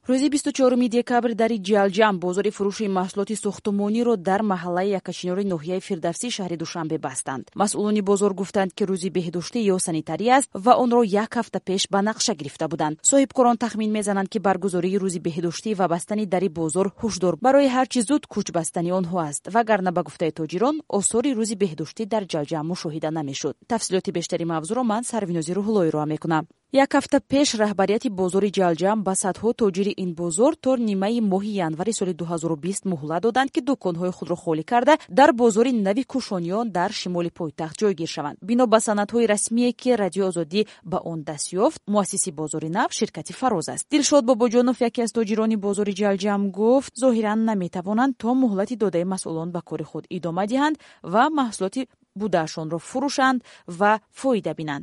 روز 24 دکبر در جلجم بازار فروش محصولات ساختمانی را در محله یکشینور ناحیه فردوسی شهر دوشنبه بستند. مسئولان بازار گفتند که روزی بهداشتی یا سانیتاری است و آن را یک هفته پیش به نقشه گرفته بودند. صاحبکاران تخمین میزنند که برگزاری روزی بهداشتی و بستن در بازار هشدار برای هر چیز زود کوچ بستنی آنها است، وگرنه به گفته تاجران آثار روزی بهداشتی در جلجم مشاهده نمیشد. تفصیلات بیشتری موضوع را من سروینازی روح‌اللهی را میکنم. یک هفته پیش رهبریت بازار جلجم به صدها تاجر این بازار تا نیمه ماه январи سال 2020 مهلت دادند که دکانهای خود را خالی کرده در بازار نوی کوشانیان در شمال پایتخت جایگیر شوند. بنا به سندهای رسمی که رادیو آزادی به آن دست یافت، مؤسس بازار نو شرکت فراز است. دلشاد باباجانوف یکی از تاجران بازار جلجم گفت ظاهرا نمیتوانند تا مهلت داده مسئولان به کار خود ادامه دهند و محصولات بودهشان را فروشند و فایده بینند.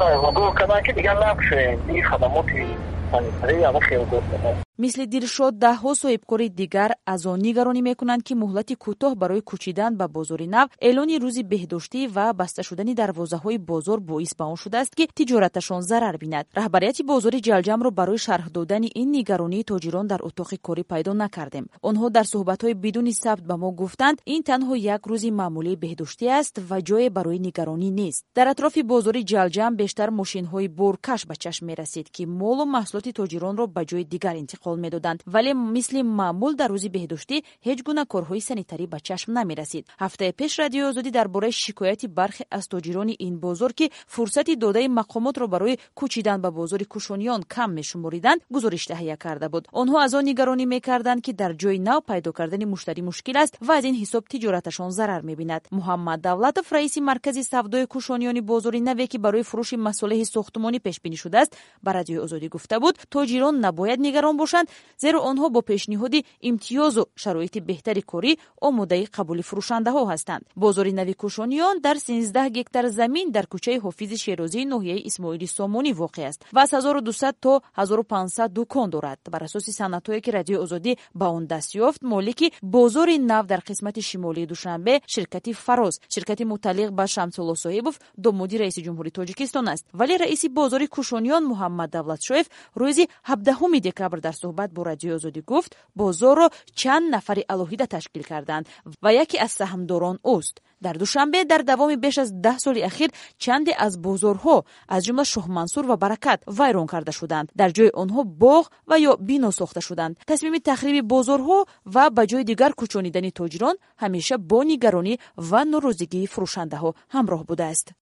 مثل دلشاد دهها صاحبکار دیگر از آن نگرانی میکنند که مهلت کوتاه برای کوچیدن به بازار نو، اعلان روزی بهداشتی و بسته شدن دروازه‌های بازار باعث به آن شده است که تجارتشان ضرر بیند. رهبریت بازار جلجم را برای شرح دادن این نگرانی تاجران در اتاق کاری پیدا نکردیم. آنها در صحبت‌های بدون ثبت به ما گفتند این تنها یک روز معمولی بهداشتی است و جای برای نگرانی نیست. در اطراف بازار جلجم بیشتر ماشین‌های بورکش به چشم می‌رسید که مال و محصولات تاجران را به جای دیگر انتقال می‌دادند، ولی مثل معمول در روز بهداشتی هیچ گونه کارهای سانیتاری به چشم نمی‌رسید. هفته پیش رادیو آزادی درباره شکایت برخی از تاجران این بازار که فرصت داده مقامات را برای کوچیدن به بازار کوشانیان کم می‌شمردند گزارش تهیه کرده بود. آنها از آن نگرانی می‌کردند که در جای نو پیدا کردن مشتری مشکل است و از این حساب تجارتشان ضرر می‌بیند. محمد دولتов رئیس مرکز سودای کوشانیان بازار نوی که برای فروش مصالح ساختمانی پیش بینی شده است به رادیو آزادی گفته بود تاجران نباید نگران باشند، زیرا آنها با پیشنهاد امتیاز و شرایط بهتری کاری آماده قبول فروشنده ها هستند. بازار نوی کوشانیان در 13 هکتار زمین در کوچه حافظ شیرازی ناحیه اسماعیل سامانی واقع است و از 1200 تا 1500 دکان دارد. بر اساس سندهایی که رادیو آزادی با آن دست یافت، مالک بازار نو در قسمت شمالی دوشنبه شرکت فراز، شرکت متعلق به شمس‌الله صاحبوف دامادی رئیس جمهوری تاجیکستان است. ولی رئیس بازار کوشانیان محمد دولتشویف روز 17 دکبر در صحبت با رادیو آزادی گفت بازار را چند نفر الهیده تشکیل کردند و یکی از سهامداران اوست. در دوشنبه در دوام بیش از 10 سال اخیر چند از بازارها از جمله شاه منصور و برکت ویران کرده شدند. در جای آنها باغ و یا بنا ساخته شدند. تصمیم تخریب بازارها و به جای دیگر کوچانیدن تاجران همیشه با نگرانی و ناراضگی فروشنده ها همراه بوده است.